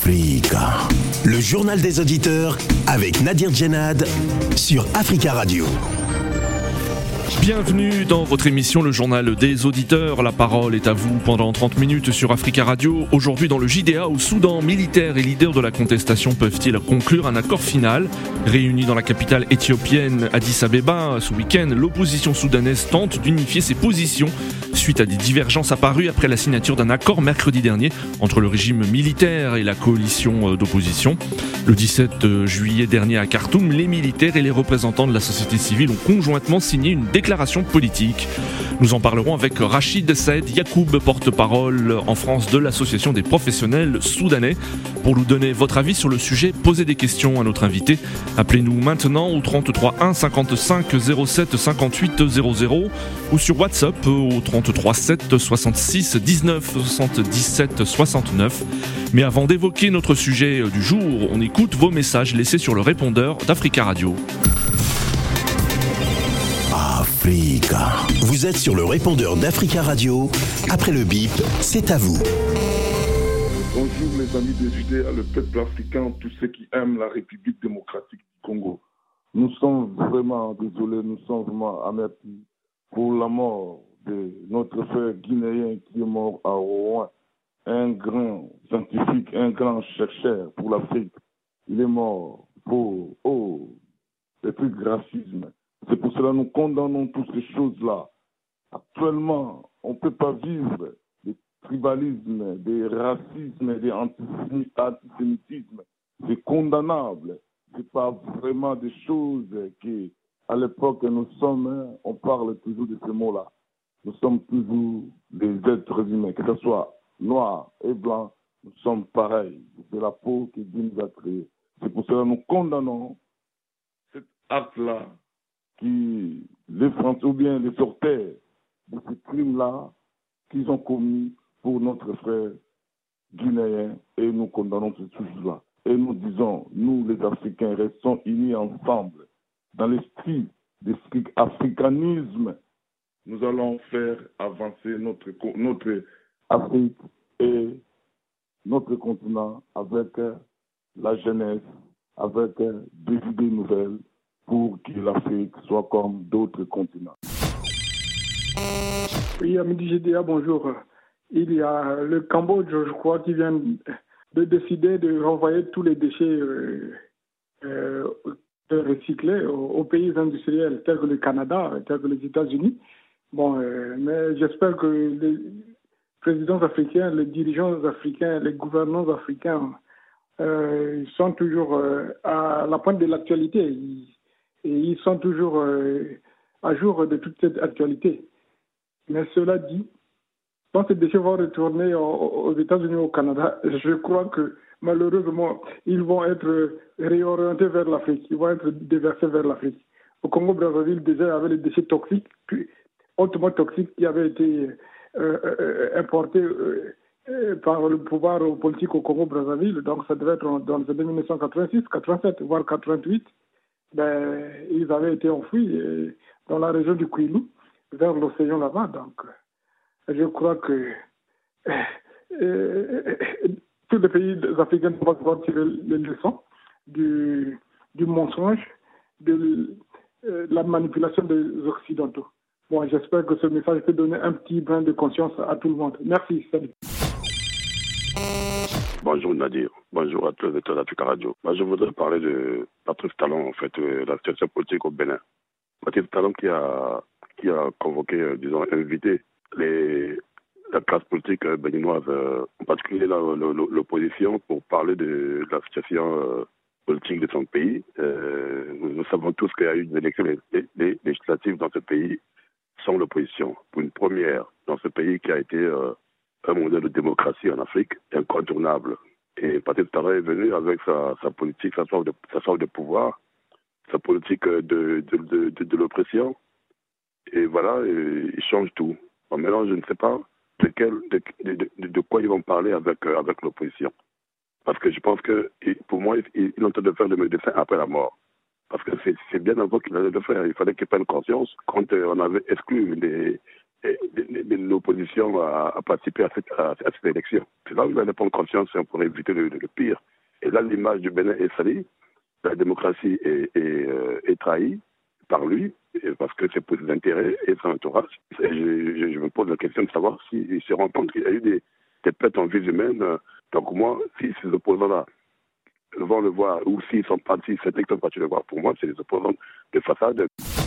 Africa. Le journal des auditeurs avec Nadir Djenad sur Africa Radio. Bienvenue dans votre émission Le Journal des Auditeurs. La parole est à vous pendant 30 minutes sur Africa Radio. Aujourd'hui dans le JDA au Soudan, militaires et leaders de la contestation peuvent-ils conclure un accord final ? Réunis dans la capitale éthiopienne Addis Abeba ce week-end, l'opposition soudanaise tente d'unifier ses positions suite à des divergences apparues après la signature d'un accord mercredi dernier entre le régime militaire et la coalition d'opposition. Le 17 juillet dernier à Khartoum, les militaires et les représentants de la société civile ont conjointement signé une déclaration politique. Nous en parlerons avec Rachid Saïd Yacoub, porte-parole en France de l'association des professionnels soudanais. Pour nous donner votre avis sur le sujet, posez des questions à notre invité. Appelez-nous maintenant au 33 1 55 07 58 00 ou sur WhatsApp au 33 7 66 19 77 69. Mais avant d'évoquer notre sujet du jour, on écoute vos messages laissés sur le répondeur d'Africa Radio. Africa. Vous êtes sur le répondeur d'Africa Radio. Après le bip, c'est à vous. Bonjour les amis des JDA, le peuple africain, tous ceux qui aiment la République démocratique du Congo. Nous sommes vraiment désolés, nous sommes vraiment amertis pour la mort de notre frère guinéen qui est mort à Rouen. Un grand scientifique, un grand chercheur pour l'Afrique. Il est mort pour le plus de racisme. C'est pour cela que nous condamnons toutes ces choses-là. Actuellement, on ne peut pas vivre des tribalismes, des racismes, des antisémitismes. C'est condamnable. Ce n'est pas vraiment des choses qui, à l'époque nous sommes, on parle toujours de ces mots-là. Nous sommes toujours des êtres humains, que ce soit noir et blanc, nous sommes pareils. C'est la peau qui Dieu nous a créés. C'est pour cela que nous condamnons cet acte-là qui les Français ou bien les sortaient de ces crimes-là qu'ils ont commis pour notre frère guinéen et nous condamnons ces choses-là. Et nous disons, nous les Africains, restons unis ensemble dans l'esprit africanisme. Nous allons faire avancer notre Afrique et notre continent avec la jeunesse, avec des idées nouvelles pour que l'Afrique soit comme d'autres continents. Oui, ami du GDA, bonjour. Il y a le Cambodge, je crois, qui vient de décider de renvoyer tous les déchets recyclés aux pays industriels, tels que le Canada, tels que les États-Unis. Bon, mais j'espère que les présidents africains, les dirigeants africains, les gouvernants africains sont toujours à la pointe de l'actualité. Et ils sont toujours à jour de toute cette actualité. Mais cela dit, quand ces déchets vont retourner aux États-Unis ou au Canada, je crois que malheureusement, ils vont être réorientés vers l'Afrique. Ils vont être déversés vers l'Afrique. Au Congo-Brazzaville, déjà, il y avait des déchets toxiques, hautement toxiques, qui avaient été importés par le pouvoir politique au Congo-Brazzaville. Donc, ça devait être dans les années 1986, 87, voire 88. Ils avaient été enfouis dans la région du Kwilu, vers l'océan là-bas. Donc, je crois que tous les pays africains doivent pouvoir tirer les leçons du mensonge, de la manipulation des Occidentaux. Bon, j'espère que ce message peut donner un petit brin de conscience à tout le monde. Merci, salut. Bonjour Nadir, bonjour à tous les auditeurs d'Africa Radio. Je voudrais parler de Patrice Talon, en fait, la situation politique au Bénin. Patrice Talon qui a convoqué, invité la classe politique béninoise, en particulier l'opposition, pour parler de la situation politique de son pays. Nous savons tous qu'il y a eu des élections législatives dans ce pays sans l'opposition. Pour une première dans ce pays qui a été un modèle de démocratie en Afrique incontournable. Et Patrice Talon est venu avec sa politique, sa soif de pouvoir, sa politique de l'oppression. Et voilà, il change tout. Bon, maintenant, je ne sais pas de quoi ils vont parler avec l'opposition. Parce que je pense que, pour moi, ils ont en train de faire le médecin après la mort. Parce que c'est bien avant qu'il allait le faire. Il fallait qu'il prenne conscience quand on avait exclu de l'opposition à participer à cette élection. C'est là où il allait prendre conscience pour éviter le pire. Et là, l'image du Bénin est salie. La démocratie est trahie par lui, parce que c'est pour ses intérêts et son entourage. Et je me pose la question de savoir s'il se rend compte qu'il y a eu des pertes en vie humaine. Donc moi, si ces opposants-là vont le voir, ou s'ils sont partis, c'est qu'ils sont partis le voir, pour moi, c'est des opposants de façade.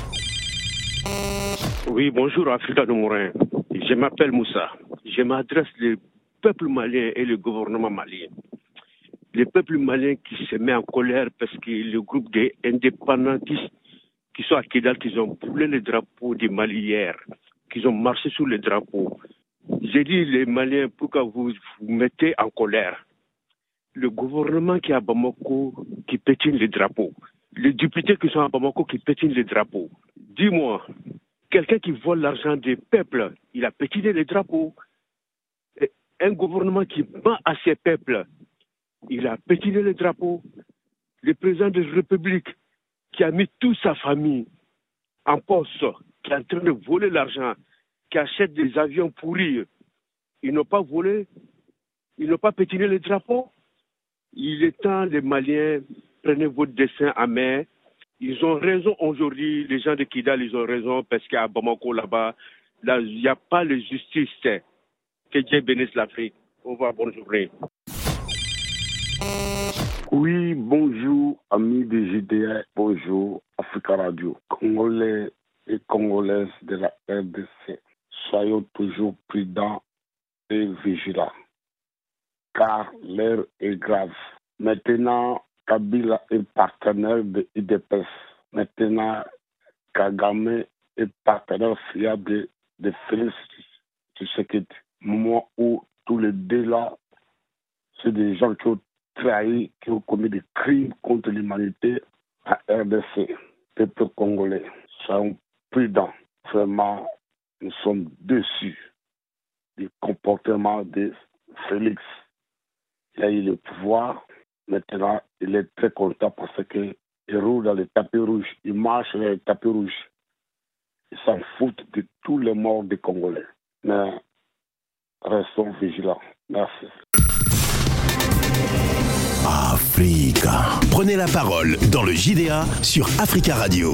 Oui, bonjour Africa de Morin. Je m'appelle Moussa. Je m'adresse au peuple malien et le gouvernement malien. Le peuple malien qui se met en colère parce que le groupe des indépendantistes qui sont à Kidal, qui ont brûlé le drapeau des Mali hier, qui ont marché sur le drapeau. J'ai dit les Maliens, pourquoi vous vous mettez en colère? Le gouvernement qui est à Bamako qui pétine les drapeaux. Les députés qui sont à Bamako qui pétinent les drapeaux. Dis-moi, quelqu'un qui vole l'argent des peuples, il a pétiné les drapeaux. Et un gouvernement qui ment à ses peuples, il a pétiné les drapeaux. Le président de la République qui a mis toute sa famille en poste, qui est en train de voler l'argent, qui achète des avions pourris, ils n'ont pas volé, ils n'ont pas pétiné les drapeaux. Il est temps, les Maliens, prenez votre destin en main. Ils ont raison aujourd'hui, les gens de Kidal, ils ont raison, parce qu'à Bamako, là-bas, là, il n'y a pas de justice. Que Dieu bénisse l'Afrique. Au revoir, bonne journée. Oui, bonjour, amis de JDA, bonjour, Africa Radio. Congolais et Congolaises de la RDC, soyons toujours prudents et vigilants, car l'heure est grave. Maintenant, Kabila est partenaire de IDPS. Maintenant, Kagame est partenaire fiable de Félix Tshisekedi. Moment où tous les deux là, c'est des gens qui ont trahi, qui ont commis des crimes contre l'humanité à RDC. Peuple congolais, soyons prudents. Vraiment, nous sommes déçus du comportement de Félix. Il a eu le pouvoir. Maintenant, il est très content parce qu'il roule dans les tapis rouges. Il marche dans les tapis rouges. Il s'en fout de tous les morts des Congolais. Mais restons vigilants. Merci. Africa. Prenez la parole dans le JDA sur Africa Radio.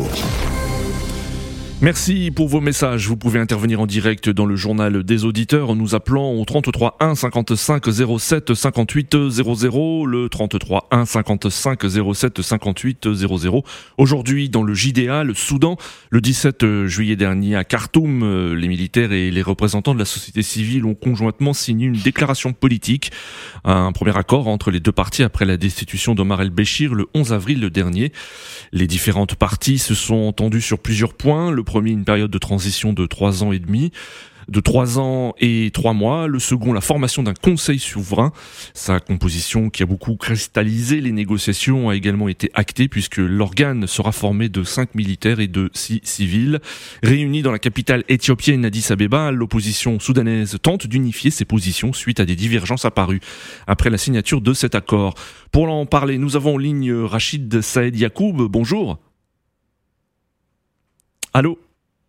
Merci pour vos messages. Vous pouvez intervenir en direct dans le journal des auditeurs en nous appelant au 33 1 55 07 58 00, le 33 1 55 07 58 00. Aujourd'hui, dans le JDA, le Soudan, le 17 juillet dernier à Khartoum, les militaires et les représentants de la société civile ont conjointement signé une déclaration politique, un premier accord entre les deux parties après la destitution d'Omar el-Béchir le 11 avril dernier. Les différentes parties se sont entendues sur plusieurs points. Le premier, une période de transition de 3 ans et demi, de 3 ans et 3 mois. Le second, la formation d'un conseil souverain. Sa composition qui a beaucoup cristallisé les négociations a également été actée puisque l'organe sera formé de 5 militaires et de 6 civils. Réunis dans la capitale éthiopienne Addis Abeba, l'opposition soudanaise tente d'unifier ses positions suite à des divergences apparues après la signature de cet accord. Pour en parler, nous avons en ligne Rachid Saïd Yacoub. Bonjour. Allô ?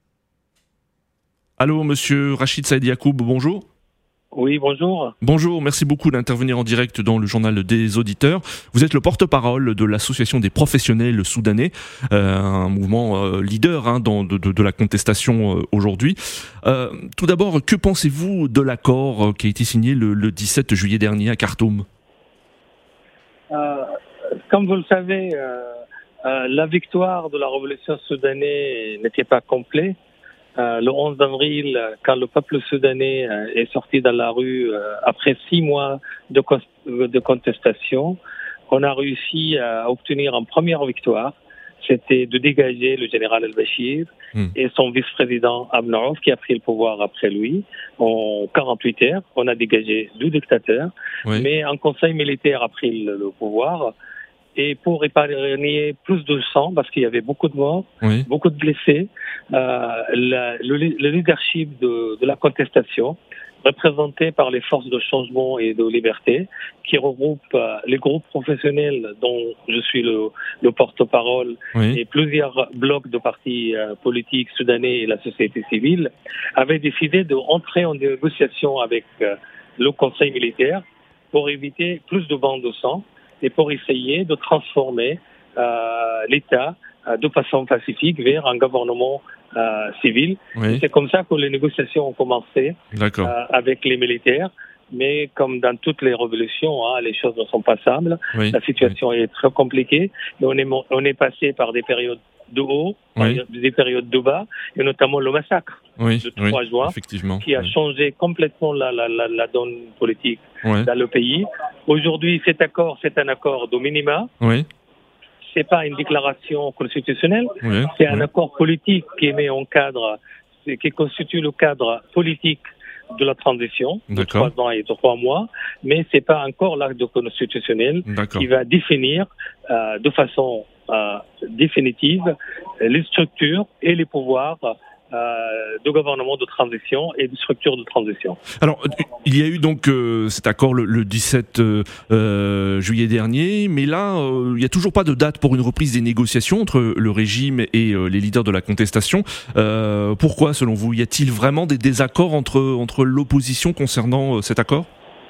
Allô, monsieur Rachid Saïd Yacoub, bonjour. Oui, bonjour. Bonjour, merci beaucoup d'intervenir en direct dans le journal des auditeurs. Vous êtes le porte-parole de l'association des professionnels soudanais, un mouvement leader de la contestation aujourd'hui. Tout d'abord, que pensez-vous de l'accord qui a été signé le 17 juillet dernier à Khartoum ? Comme vous le savez, la victoire de la révolution soudanaise n'était pas complète. Le 11 avril, quand le peuple soudanais est sorti dans la rue après 6 mois de contestation, on a réussi à obtenir une première victoire. C'était de dégager le général el-Béchir et son vice-président Abnaouf qui a pris le pouvoir après lui. En 48 heures, on a dégagé 2 dictateurs, mais un conseil militaire a pris le pouvoir. Et pour épargner plus de sang, parce qu'il y avait beaucoup de morts, beaucoup de blessés, le leadership de la contestation, représenté par les forces de changement et de liberté, qui regroupent les groupes professionnels dont je suis le porte-parole, et plusieurs blocs de partis politiques soudanais et la société civile, avaient décidé d'entrer en négociation avec le Conseil militaire pour éviter plus de bains de sang et pour essayer de transformer l'État de façon pacifique vers un gouvernement civil. C'est comme ça que les négociations ont commencé avec les militaires. Mais comme dans toutes les révolutions, les choses ne sont pas simples. La situation est très compliquée. On est passé par des périodes de haut, des périodes de bas, et notamment le massacre de 3 juin, qui a changé complètement la donne politique dans le pays. Aujourd'hui, cet accord, c'est un accord de minima. C'est pas une déclaration constitutionnelle, c'est un accord politique qui met en cadre, qui constitue le cadre politique de la transition de 3 ans et 3 mois, mais c'est pas encore l'acte constitutionnel qui va définir de façon définitive les structures et les pouvoirs de gouvernement de transition et de structures de transition. Alors, il y a eu donc cet accord le 17 juillet dernier, mais là, il n'y a toujours pas de date pour une reprise des négociations entre le régime et les leaders de la contestation. Pourquoi, selon vous? Y a-t-il vraiment des désaccords entre l'opposition concernant cet accord?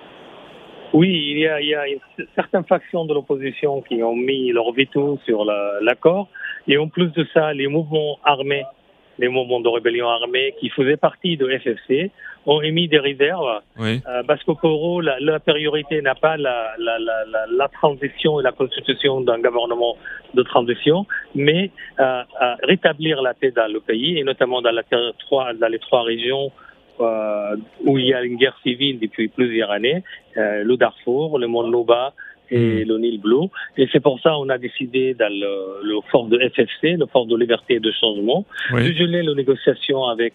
Oui, il y a certaines factions de l'opposition qui ont mis leur veto sur l'accord, et en plus de ça, les mouvements armés, les mouvements de rébellion armée qui faisaient partie de FFC ont émis des réserves parce que pour eux, la priorité n'a pas la transition et la constitution d'un gouvernement de transition, mais rétablir la paix dans le pays, et notamment dans les 3 régions où il y a une guerre civile depuis plusieurs années, le Darfour, le Mont Nouba et le Nil Bleu. Et c'est pour ça qu'on a décidé dans le fort de FFC, le fort de liberté et de changement, de geler les négociations avec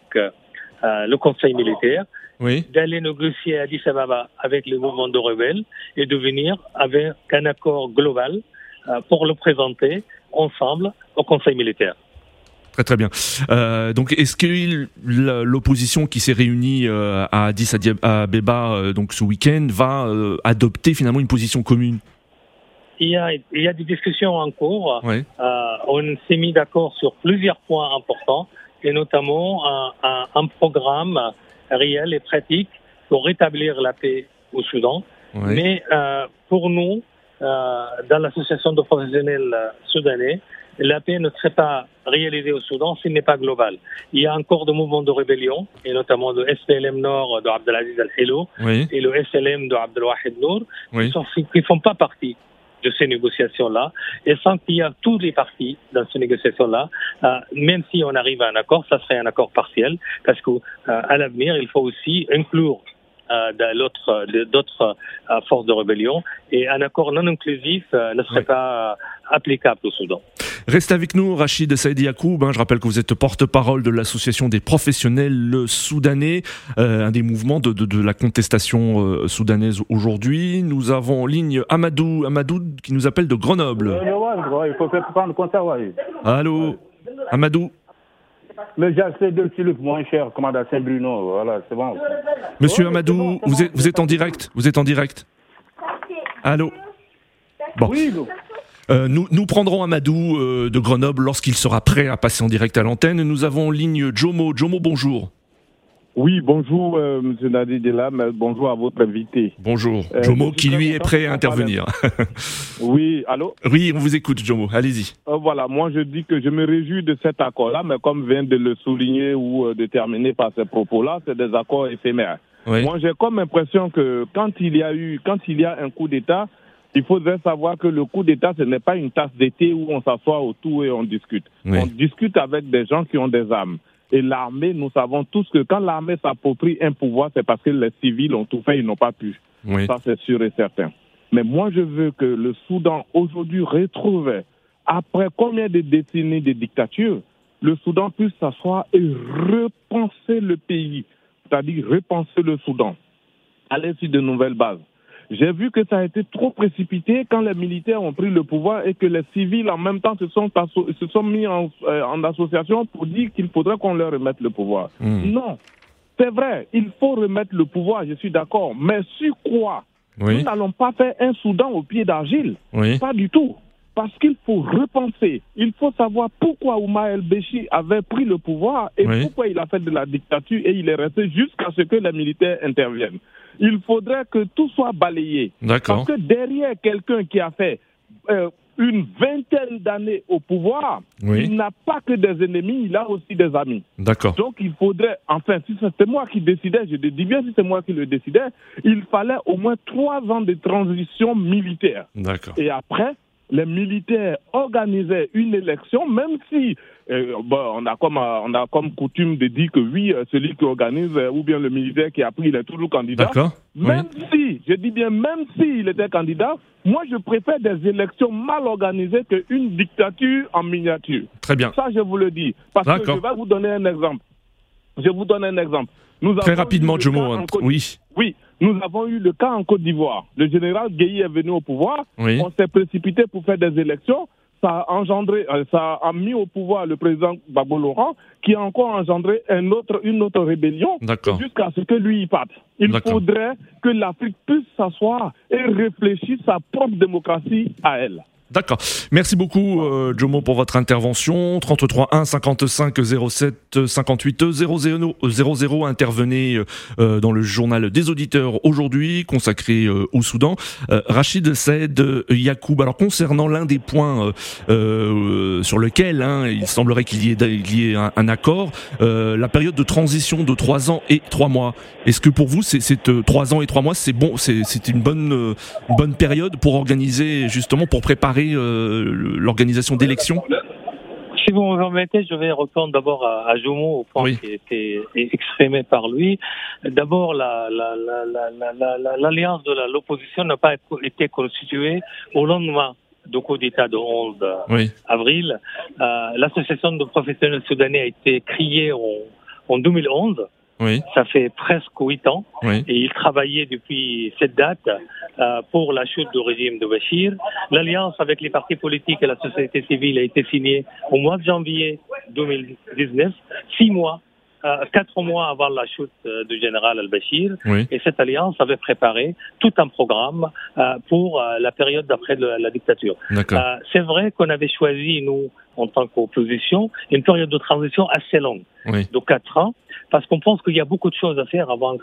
le Conseil militaire, d'aller négocier à Addis Ababa avec le mouvement de rebelles et de venir avec un accord global pour le présenter ensemble au Conseil militaire. Très très bien. Donc, est-ce que l'opposition qui s'est réunie à Addis Abeba donc ce week-end va adopter finalement une position commune? Il y a des discussions en cours. On s'est mis d'accord sur plusieurs points importants, et notamment un programme réel et pratique pour rétablir la paix au Soudan. Mais pour nous, dans l'association de professionnels soudanais, la paix ne serait pas réalisée au Soudan s'il n'est pas global. Il y a encore des mouvements de rébellion, et notamment le SPLM Nord de Abdelaziz Al-Hilo et le SLM de Abdelwahid Nour, qui ne font pas partie de ces négociations-là. Et sans qu'il y ait tous les partis dans ces négociations-là, même si on arrive à un accord, ça serait un accord partiel, parce qu'à l'avenir, il faut aussi inclure d'autres forces de rébellion, et un accord non inclusif ne serait pas applicable au Soudan. Restez avec nous, Rachid Saïdi Yacoub. Je rappelle que vous êtes porte-parole de l'association des professionnels soudanais, un des mouvements de la contestation soudanaise aujourd'hui. Nous avons en ligne Amadou qui nous appelle de Grenoble. Il faut prendre compte. Allô, Amadou. Mais j'ai assez de tulipe moins cher, commandant Saint-Bruno, voilà, c'est bon. Monsieur Amadou, vous êtes en direct. Allô. Bon. Oui, nous prendrons Amadou de Grenoble lorsqu'il sera prêt à passer en direct à l'antenne. Nous avons en ligne Jomo. Jomo, bonjour. Oui, bonjour, M. Nadi Dela, bonjour à votre invité. Bonjour. Jomo qui, lui, est prêt à intervenir. Oui, allô? Oui, on vous écoute, Jomo, allez-y. Voilà, moi je dis que je me réjouis de cet accord-là, mais comme vient de le souligner ou de terminer par ces propos-là, c'est des accords éphémères. Moi j'ai comme impression que quand il y a un coup d'État, il faudrait savoir que le coup d'État, ce n'est pas une tasse d'été où on s'assoit autour et on discute. On discute avec des gens qui ont des armes. Et l'armée, nous savons tous que quand l'armée s'approprie un pouvoir, c'est parce que les civils ont tout fait, ils n'ont pas pu. Ça, c'est sûr et certain. Mais moi, je veux que le Soudan, aujourd'hui, retrouve, après combien de décennies de dictature, le Soudan puisse s'asseoir et repenser le pays. C'est-à-dire repenser le Soudan. Aller sur de nouvelles bases. J'ai vu que ça a été trop précipité quand les militaires ont pris le pouvoir et que les civils en même temps se sont mis en association pour dire qu'il faudrait qu'on leur remette le pouvoir. Non, c'est vrai, il faut remettre le pouvoir, je suis d'accord, mais sur quoi? Oui. Nous n'allons pas faire un Soudan au pied d'argile, Oui. pas du tout. Parce qu'il faut repenser, il faut savoir pourquoi Oumar El-Béchir avait pris le pouvoir et Oui. pourquoi il a fait de la dictature et il est resté jusqu'à ce que les militaires interviennent. Il faudrait que tout soit balayé. D'accord. Parce que derrière quelqu'un qui a fait une vingtaine d'années au pouvoir, Oui. il n'a pas que des ennemis, il a aussi des amis. D'accord. Donc il faudrait, enfin, si c'était moi qui décidais, je dis bien si c'est moi qui le décidais, il fallait au moins 3 ans de transition militaire. D'accord. Et après, les militaires organisaient une élection, même si on a comme coutume de dire que oui, celui qui organise, ou bien le militaire qui a pris, il est toujours candidat. D'accord. Même si, je dis bien, même s'il était candidat, moi je préfère des élections mal organisées qu'une dictature en miniature. Très bien. Ça, je vous le dis. Parce que je vais vous donner un exemple. Je vous donne un exemple. Très rapidement, Jomo. Oui. Oui, nous avons eu le cas en Côte d'Ivoire. Le général Gueye est venu au pouvoir. Oui. On s'est précipité pour faire des élections. Ça a mis au pouvoir le président Gbagbo Laurent, qui a encore engendré une autre rébellion, jusqu'à ce que lui y parte. Il faudrait que l'Afrique puisse s'asseoir et réfléchir sa propre démocratie à elle. D'accord. Merci beaucoup, Jomo, pour votre intervention. 33 1 55 07 58 00. Intervenez dans le journal des auditeurs aujourd'hui, consacré au Soudan. Rachid Saïd Yacoub. Alors, concernant l'un des points sur lequel il semblerait qu'il y ait un accord, la période de transition de 3 ans et 3 mois. Est-ce que pour vous, c'est 3 ans et 3 mois, c'est bon, c'est une bonne période pour organiser, justement, pour préparer l'organisation d'élections? Si vous me permettez, je vais répondre d'abord à Jomo au point qui a été exprimé par lui. D'abord, l'alliance de l'opposition n'a pas été constituée au lendemain du coup d'État de 11 avril. L'association de professionnels soudanais a été créée en 2011. Oui. Ça fait presque 8 ans. Oui. Et il travaillait depuis cette date pour la chute du régime de Béchir. L'alliance avec les partis politiques et la société civile a été signée au mois de janvier 2019, 4 mois avant la chute du général al-Béchir. Oui. Et cette alliance avait préparé tout un programme pour la période d'après la dictature. C'est vrai qu'on avait choisi, nous, en tant qu'opposition, une période de transition assez longue, de 4 ans, parce qu'on pense qu'il y a beaucoup de choses à faire avant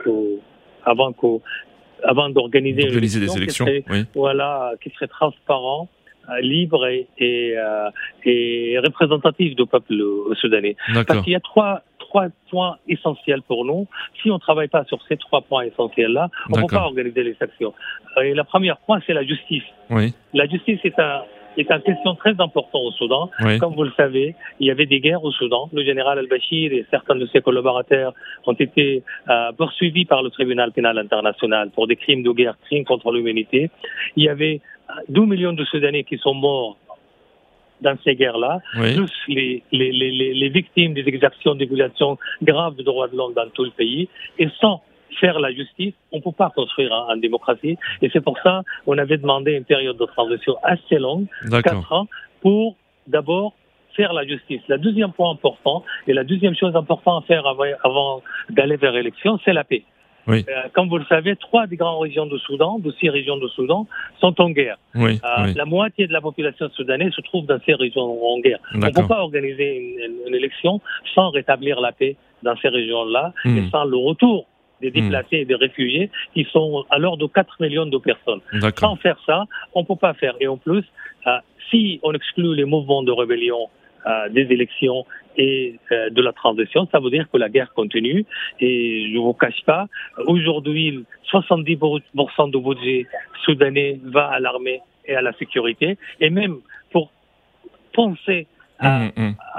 d'organiser des élections qui serait transparent, libre et représentatif du peuple soudanais. Parce qu'il y a trois points essentiels pour nous. Si on ne travaille pas sur ces 3 points essentiels-là, on ne peut pas organiser les actions. Et le premier point, c'est la justice. Oui. La justice est une question très importante au Soudan. Comme vous le savez, il y avait des guerres au Soudan. Le général al-Béchir et certains de ses collaborateurs ont été poursuivis par le tribunal pénal international pour des crimes de guerre, crimes contre l'humanité. Il y avait 2 millions de Soudanais qui sont morts dans ces guerres-là, plus les victimes des exactions, des violations graves de droits de l'homme dans tout le pays. Et sans faire la justice, on ne peut pas construire en démocratie. Et c'est pour ça qu'on avait demandé une période de transition assez longue, 4 ans, pour d'abord faire la justice. Le deuxième point important, et la deuxième chose importante à faire avant d'aller vers l'élection, c'est la paix. Oui. Comme vous le savez, 3 des grandes régions du Soudan, de 6 régions du Soudan, sont en guerre. La moitié de la population soudanaise se trouve dans ces régions en guerre. On ne peut pas organiser une élection sans rétablir la paix dans ces régions-là et sans le retour des déplacés et des réfugiés qui sont à l'ordre de 4 millions de personnes. Sans faire ça, on ne peut pas faire. Et en plus, si on exclut les mouvements de rébellion des élections et de la transition, ça veut dire que la guerre continue. Et je ne vous cache pas, aujourd'hui, 70% du budget soudanais va à l'armée et à la sécurité. Et même pour penser à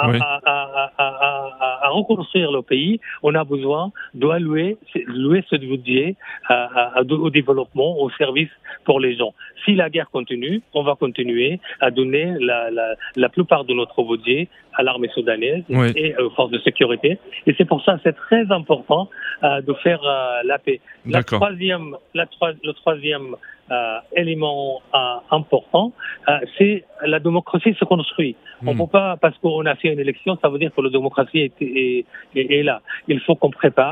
reconstruire le pays, on a besoin d'allouer ce budget au développement, au service pour les gens. Si la guerre continue, on va continuer à donner la plupart de notre budget à l'armée soudanaise et aux forces de sécurité. Et c'est pour ça que c'est très important de faire la paix. Le troisième élément important, c'est la démocratie se construit. On ne peut pas, parce qu'on a fait une élection, ça veut dire que la démocratie est là. Il faut qu'on prépare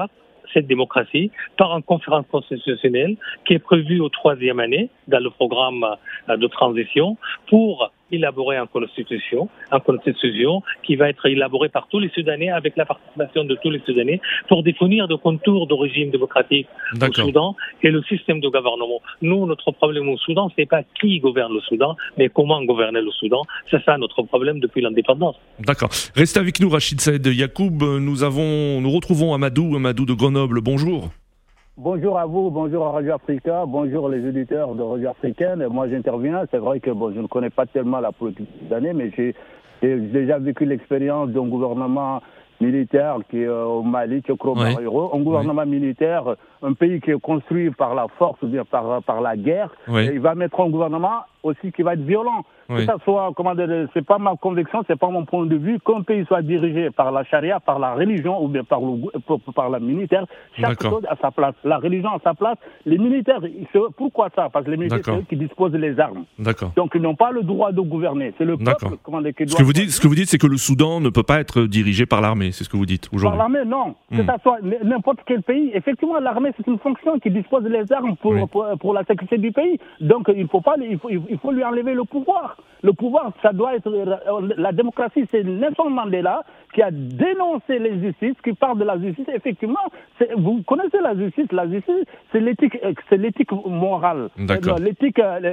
cette démocratie par une conférence constitutionnelle qui est prévue au 3e année dans le programme de transition pour élaborer une constitution qui va être élaborée par tous les Soudanais avec la participation de tous les Soudanais pour définir des contours de régime démocratique au Soudan et le système de gouvernement. Nous, notre problème au Soudan, c'est pas qui gouverne le Soudan, mais comment gouverner le Soudan. C'est ça notre problème depuis l'indépendance. D'accord. Restez avec nous, Rachid Saïd Yacoub. Nous retrouvons Amadou de Grenoble. Bonjour. Bonjour à vous, bonjour à Radio Africa, bonjour les auditeurs de Radio Africaine. Moi j'interviens, c'est vrai que je ne connais pas tellement la politique soudanais, mais j'ai déjà vécu l'expérience d'un gouvernement militaire qui est au Mali, un gouvernement militaire, un pays qui est construit par la force ou bien par la guerre, et il va mettre un gouvernement aussi qui va être violent. Que ça soit, c'est pas ma conviction, c'est pas mon point de vue, qu'un pays soit dirigé par la charia, par la religion ou bien par la militaire, chaque chose à sa place. La religion à sa place, les militaires, pourquoi ça? Parce que les militaires, c'est eux qui disposent des armes. Donc ils n'ont pas le droit de gouverner. C'est le peuple qui doit... Ce que vous dites, c'est que le Soudan ne peut pas être dirigé par l'armée, c'est ce que vous dites aujourd'hui. Par l'armée, non. Que ça soit n'importe quel pays, effectivement, l'armée, c'est une fonction qui dispose des armes pour la sécurité du pays. Donc il faut lui enlever le pouvoir. Le pouvoir, ça doit être... La démocratie, c'est Nelson Mandela qui a dénoncé les justices, qui parle de la justice. Effectivement, vous connaissez la justice. La justice, c'est l'éthique morale. L'éthique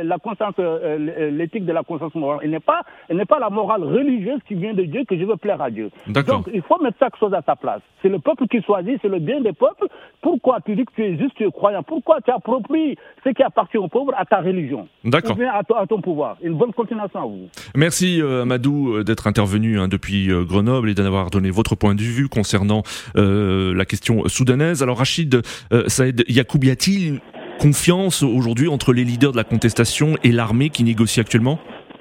de la conscience morale. Elle n'est pas la morale religieuse qui vient de Dieu, que je veux plaire à Dieu. Donc, il faut mettre chaque chose à sa place. C'est le peuple qui choisit, c'est le bien des peuples. Pourquoi tu dis que tu es juste, tu es croyant? Pourquoi tu appropries ce qui appartient aux pauvres à ta religion? Ou bien à ton pouvoir? Une bonne continuation à vous. Merci Amadou d'être intervenu depuis Grenoble et d'avoir donné votre point de vue concernant la question soudanaise. Alors Rachid Saïd Yacoub, y a-t-il confiance aujourd'hui entre les leaders de la contestation et l'armée qui négocie actuellement?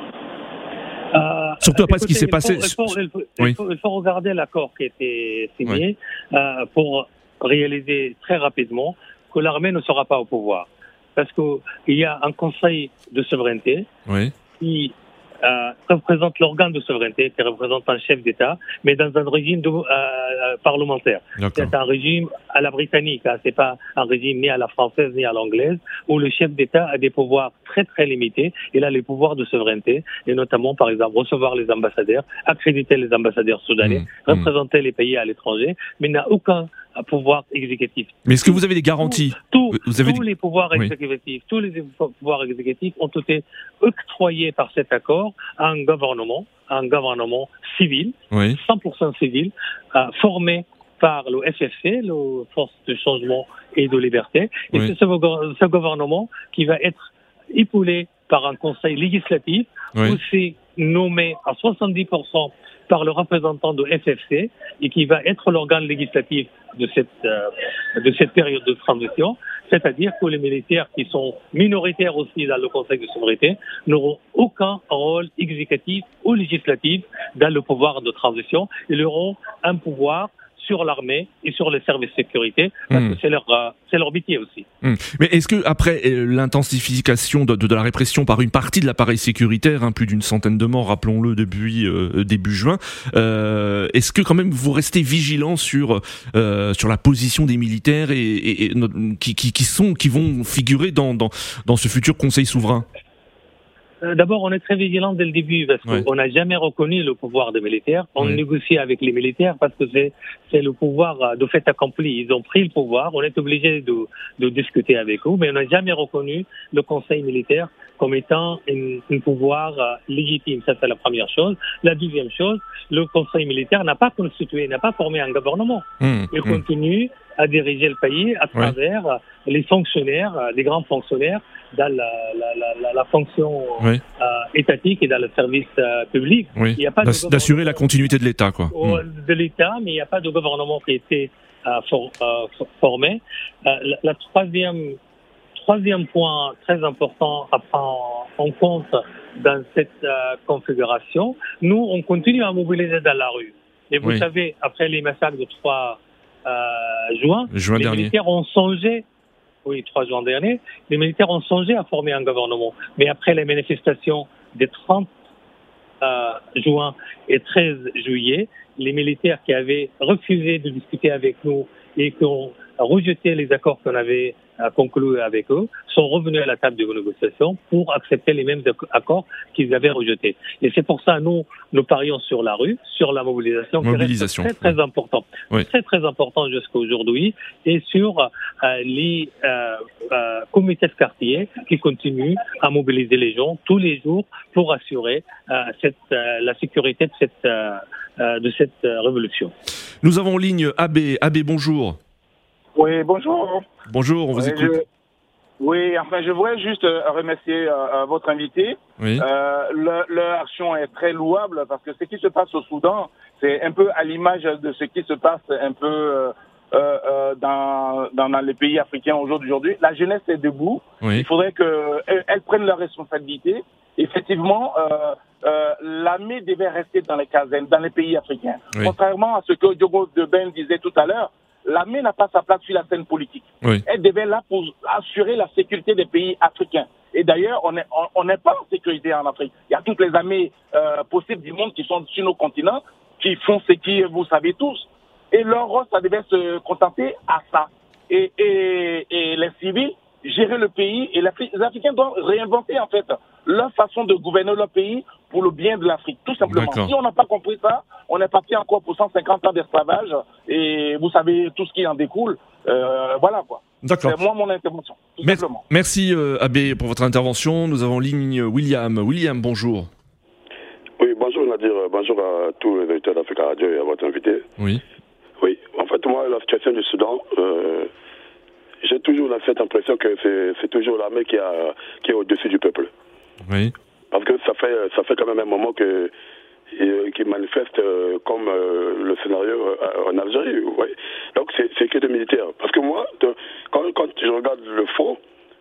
Surtout après ce qui s'est passé. Il faut regarder l'accord qui a été signé pour réaliser très rapidement que l'armée ne sera pas au pouvoir. Parce qu'il y a un conseil de souveraineté qui représente l'organe de souveraineté, qui représente un chef d'État, mais dans un régime parlementaire. C'est un régime à la britannique, c'est pas un régime ni à la française ni à l'anglaise, où le chef d'État a des pouvoirs très très limités. Il a les pouvoirs de souveraineté, et notamment par exemple recevoir les ambassadeurs, accréditer les ambassadeurs soudanais, représenter les pays à l'étranger, mais n'a aucun pouvoir exécutif. Mais est-ce que vous avez des garanties? Tous les pouvoirs exécutifs, tous les pouvoirs exécutifs ont été octroyés par cet accord à un gouvernement civil, 100% civil, formé par le FFC, le Force de Changement et de Liberté. Et c'est ce gouvernement qui va être épaulé par un conseil législatif, aussi nommé à 70% par le représentant de FFC et qui va être l'organe législatif de cette période de transition, c'est-à-dire que les militaires qui sont minoritaires aussi dans le Conseil de souveraineté n'auront aucun rôle exécutif ou législatif dans le pouvoir de transition. Ils auront un pouvoir sur l'armée et sur les services de sécurité, parce que c'est leur métier aussi. Mais est-ce que après l'intensification de la répression par une partie de l'appareil sécuritaire, plus d'une centaine de morts, rappelons-le, depuis début juin, est-ce que quand même vous restez vigilant sur la position des militaires qui vont figurer dans ce futur Conseil souverain? D'abord, on est très vigilant dès le début parce qu'on n'a jamais reconnu le pouvoir des militaires. On négocie avec les militaires parce que c'est le pouvoir de fait accompli. Ils ont pris le pouvoir. On est obligé de discuter avec eux, mais on n'a jamais reconnu le Conseil militaire comme étant un pouvoir légitime. Ça, c'est la première chose. La deuxième chose, le Conseil militaire n'a pas constitué, n'a pas formé un gouvernement. Il continue à diriger le pays à travers les fonctionnaires, les grands fonctionnaires dans la fonction étatique et dans le service public. Il y a pas d'assurer la continuité de l'État, quoi. De l'État, mais il n'y a pas de gouvernement qui a été formé. La troisième point très important à prendre en compte dans cette configuration, nous, on continue à mobiliser dans la rue. Et vous savez, après les massacres de 3 juin les militaires ont songé, 3 juin dernier, les militaires ont songé à former un gouvernement. Mais après les manifestations des 30 juin et 13 juillet, les militaires qui avaient refusé de discuter avec nous et qui ont rejeté les accords qu'on avait conclus avec eux, sont revenus à la table de négociation pour accepter les mêmes accords qu'ils avaient rejetés. Et c'est pour ça, nous parions sur la rue, sur la mobilisation qui reste très, très important. Oui. Très, très important jusqu'à aujourd'hui, et sur les comités de quartier qui continuent à mobiliser les gens tous les jours pour assurer la sécurité de cette révolution. Nous avons en ligne Abbé. Abbé, bonjour. Oui, bonjour. Bonjour, on vous écoute. Je voudrais juste remercier votre invité. Oui. Leur action est très louable parce que ce qui se passe au Soudan, c'est un peu à l'image de ce qui se passe un peu dans les pays africains aujourd'hui. La jeunesse est debout. Oui. Il faudrait qu'elle prenne leurs responsabilités. Effectivement, l'armée devait rester dans les casernes, dans les pays africains. Oui. Contrairement à ce que Diogo de Ben disait tout à l'heure, l'armée n'a pas sa place sur la scène politique. Oui. Elle devait là pour assurer la sécurité des pays africains. Et d'ailleurs, on n'est pas en sécurité en Afrique. Il y a toutes les armées possibles du monde qui sont sur nos continents, qui font ce qui, vous savez tous. Et leur rôle, ça devait se contenter à ça. Et les civils, gérer le pays. Et les Africains doivent réinventer, en fait, leur façon de gouverner leur pays pour le bien de l'Afrique, tout simplement. D'accord. Si on n'a pas compris ça, on est parti encore pour 150 ans d'esclavage, et vous savez tout ce qui en découle. Voilà, quoi. D'accord. C'est moi mon intervention, tout simplement. Merci Abbé pour votre intervention. Nous avons en ligne William. William, bonjour. Oui, bonjour Nadir, bonjour à tous les auditeurs d'Africa Radio et à votre invité. Oui. Oui, en fait, moi, la situation du Soudan, j'ai toujours cette impression que c'est toujours l'armée qui est au-dessus du peuple. Oui. Parce que ça fait quand même un moment qui manifeste comme le scénario en Algérie. Oui. Donc c'est que des militaires. Parce que moi, quand je regarde le fond,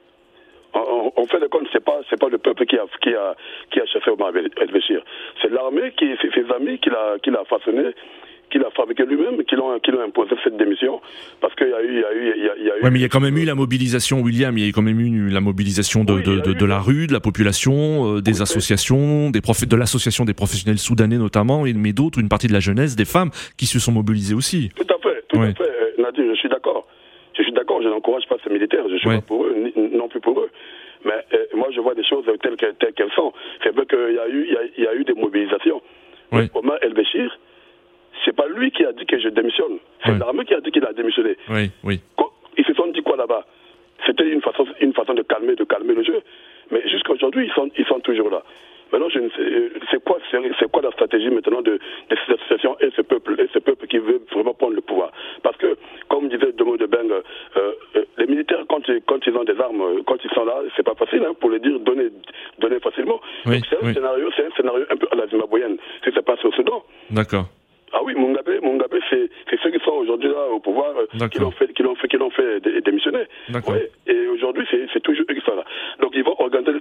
on fait le compte, c'est pas le peuple qui a chassé Omar el-Béchir. C'est l'armée c'est ses amis qui l'a façonné, qui l'a fabriqué lui-même, qui l'ont imposé cette démission, parce qu'il y a eu... Oui, mais il y a quand même eu la mobilisation, William, il y a quand même eu la mobilisation de la rue, de la population, des associations, de l'association des professionnels soudanais notamment, mais d'autres, une partie de la jeunesse, des femmes, qui se sont mobilisées aussi. Tout à fait, Nadir, je suis d'accord. Je n'encourage pas ces militaires, je ne suis pas pour eux, non plus pour eux. Mais moi, je vois des choses telles qu'elles sont. C'est vrai qu'il y a eu des mobilisations. Oui. Omar el-Béchir, c'est pas lui qui a dit que je démissionne. C'est l'armée qui a dit qu'il a démissionné. Oui, oui. Ils se sont dit quoi là-bas? C'était une façon de calmer le jeu. Mais jusqu'à aujourd'hui, ils sont toujours là. Maintenant, je ne sais, c'est quoi la stratégie maintenant de cette association et ce peuple qui veut vraiment prendre le pouvoir. Parce que, comme disait Domo de Beng, les militaires, quand ils ont des armes, quand ils sont là, c'est pas facile pour les dire donner facilement. Oui, donc c'est un scénario un peu à la zimbabwéenne, ce qui se passe au Soudan. D'accord. Ah oui, Mugabe, c'est ceux qui sont aujourd'hui là au pouvoir, qui l'ont fait démissionner. D'accord. Ouais, et aujourd'hui, c'est toujours eux qui sont là. Donc ils vont organiser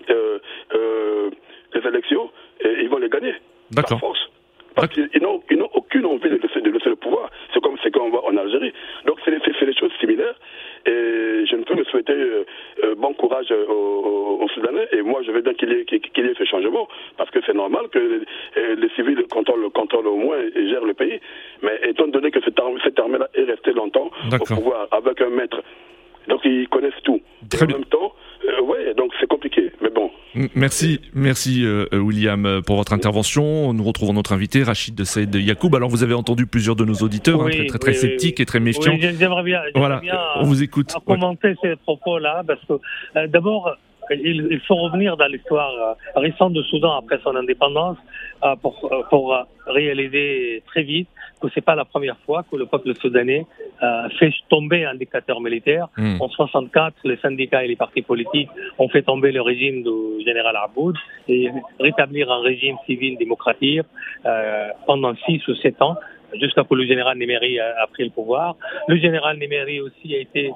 les élections et ils vont les gagner. D'accord. Par force. Parce qu'ils n'ont aucune envie de laisser le pouvoir. C'est comme ce qu'on voit en Algérie. Donc c'est des choses similaires. Et je ne peux me souhaiter bon courage aux Soudanais. Et moi, je veux bien qu'il y ait ce changement. Parce que c'est normal que les civils contrôlent au moins et gèrent le pays. Mais étant donné que cette armée-là est restée longtemps au pouvoir avec un maître, donc ils connaissent tout. Très bien. En même temps, donc c'est compliqué. Mais bon. Merci William pour votre intervention. Nous retrouvons notre invité Rachid de Saïd Yacoub. Alors vous avez entendu plusieurs de nos auditeurs très sceptiques et très méfiants. Oui, j'aimerais bien on vous écoute. Commenter ces propos-là parce que d'abord il faut revenir dans l'histoire récente du Soudan après son indépendance pour réaliser très vite que c'est pas la première fois que le peuple soudanais fait tomber un dictateur militaire. En 64, les syndicats et les partis politiques ont fait tomber le régime du général Aboud et rétablir un régime civil démocratique pendant 6 ou 7 ans, jusqu'à ce que le général Néméry a pris le pouvoir. Le général Néméry aussi a été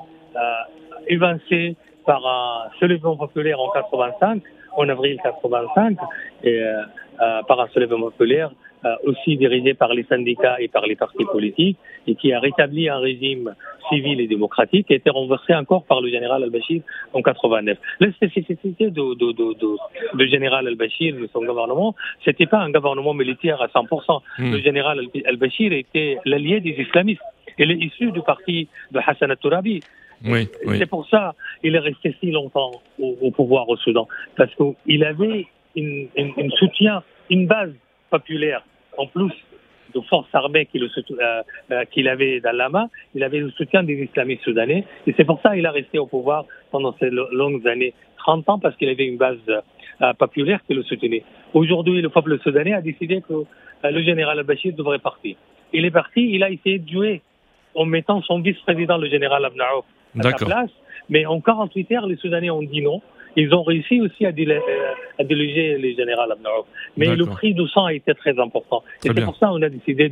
évincé par un soulèvement populaire en avril 85, et par un soulèvement populaire aussi dirigé par les syndicats et par les partis politiques, et qui a rétabli un régime civil et démocratique, qui a été renversé encore par le général al-Bashir en 89. La spécificité du général al-Bashir, de son gouvernement, c'était pas un gouvernement militaire à 100%. Le général al-Bashir était l'allié des islamistes. Il est issu du parti de Hassan al-Tourabi. Oui. C'est pour ça qu'il est resté si longtemps au pouvoir au Soudan. Parce qu'il avait un soutien, une base populaire. En plus de forces armées qu'il avait dans la main, il avait le soutien des islamistes soudanais. Et c'est pour ça qu'il a resté au pouvoir pendant ces longues années, 30 ans, parce qu'il avait une base populaire qui le soutenait. Aujourd'hui, le peuple soudanais a décidé que le général al-Bashir devrait partir. Il est parti, il a essayé de jouer en mettant son vice-président, le général Abdel Aouf, à sa place. Mais en 48 heures, les Soudanais ont dit non. Ils ont réussi aussi à déloger le général Abdel Aouf. Mais le prix du sang a été très important. Et c'est pour ça qu'on a décidé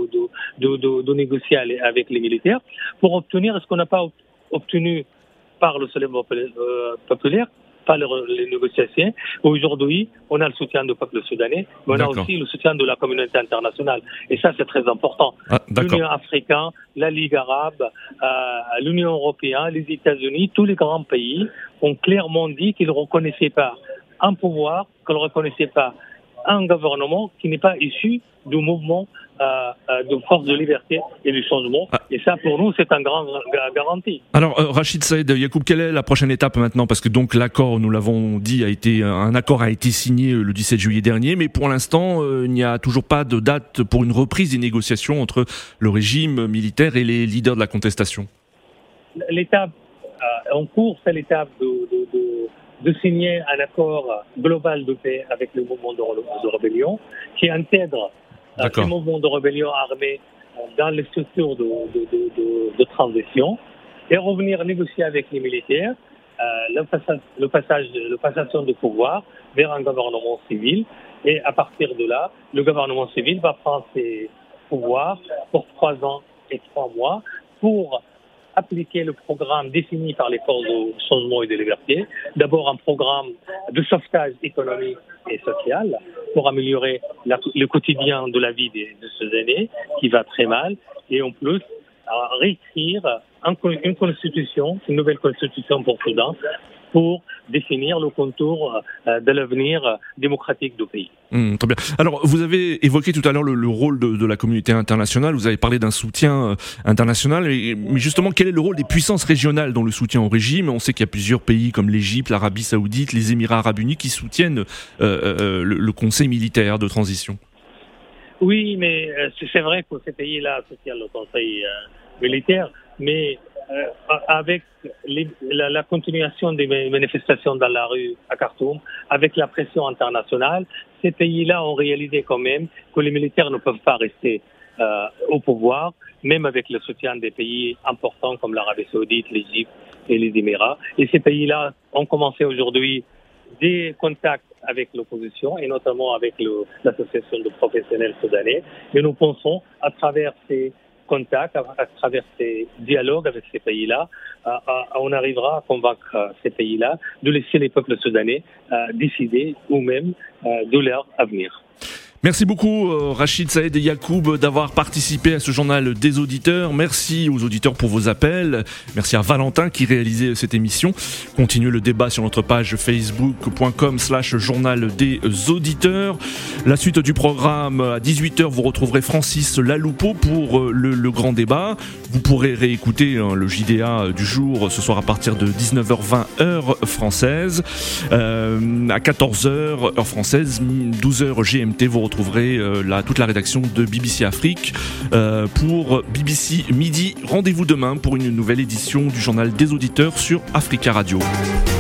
de négocier avec les militaires pour obtenir ce qu'on n'a pas obtenu par le soulèvement populaire, par les négociations. Aujourd'hui, on a le soutien du peuple soudanais, mais on a aussi le soutien de la communauté internationale. Et ça, c'est très important. L'Union africaine, la Ligue arabe, l'Union européenne, les États-Unis, tous les grands pays ont clairement dit qu'ils ne reconnaissaient pas un pouvoir, qu'ils ne reconnaissaient pas un gouvernement qui n'est pas issu du mouvement de force de liberté et du changement. Et ça, pour nous, c'est un grand garantie. Alors, Rachid Saïd Yacoub, quelle est la prochaine étape maintenant ? Parce que donc l'accord, nous l'avons dit, un accord a été signé le 17 juillet dernier, mais pour l'instant, il n'y a toujours pas de date pour une reprise des négociations entre le régime militaire et les leaders de la contestation. L'étape en cours, c'est l'étape de signer un accord global de paix avec le mouvement de rébellion qui intègre ces mouvements de rébellion armés dans les structures de transition et revenir négocier avec les militaires le passation de pouvoir vers un gouvernement civil. Et à partir de là, le gouvernement civil va prendre ses pouvoirs pour 3 ans et 3 mois pour appliquer le programme défini par les forces de changement et de liberté. D'abord, un programme de sauvetage économique et social pour améliorer le quotidien de la vie de Soudanais qui va très mal. Et en plus, réécrire une constitution, une nouvelle constitution pour Soudan, pour définir le contour de l'avenir démocratique du pays. Très bien. Alors, vous avez évoqué tout à l'heure le rôle de la communauté internationale, vous avez parlé d'un soutien international, mais justement, quel est le rôle des puissances régionales dans le soutien au régime ? On sait qu'il y a plusieurs pays comme l'Égypte, l'Arabie Saoudite, les Émirats Arabes Unis qui soutiennent le conseil militaire de transition. Oui, mais c'est vrai que ces pays-là soutiennent le conseil militaire, mais avec la continuation des manifestations dans la rue à Khartoum, avec la pression internationale, ces pays-là ont réalisé quand même que les militaires ne peuvent pas rester au pouvoir, même avec le soutien des pays importants comme l'Arabie Saoudite, l'Égypte et les Émirats. Et ces pays-là ont commencé aujourd'hui des contacts avec l'opposition et notamment avec l'association de professionnels soudanais. Et nous pensons, à travers ces contacts, à travers ces dialogues avec ces pays-là, on arrivera à convaincre ces pays-là de laisser les peuples soudanais décider eux-mêmes de leur avenir. Merci beaucoup Rachid Saïd Yacoub d'avoir participé à ce journal des auditeurs. Merci aux auditeurs pour vos appels. Merci à Valentin qui réalisait cette émission. Continuez le débat sur notre page facebook.com/journal des auditeurs. La suite du programme à 18h, vous retrouverez Francis Laloupeau pour le grand débat. Vous pourrez réécouter le JDA du jour ce soir à partir de 19h20 heure française. À 14h heure française, 12h GMT, vous retrouverez toute la rédaction de BBC Afrique pour BBC Midi. Rendez-vous demain pour une nouvelle édition du journal des auditeurs sur Africa Radio.